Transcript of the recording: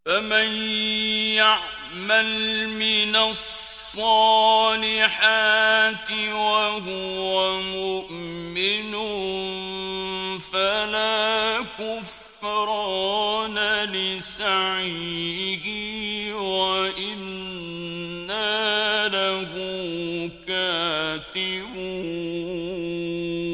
فمن يعمل من الصالحات وهو مؤمن فلا كفران لسعيه وإنا له كاتبون.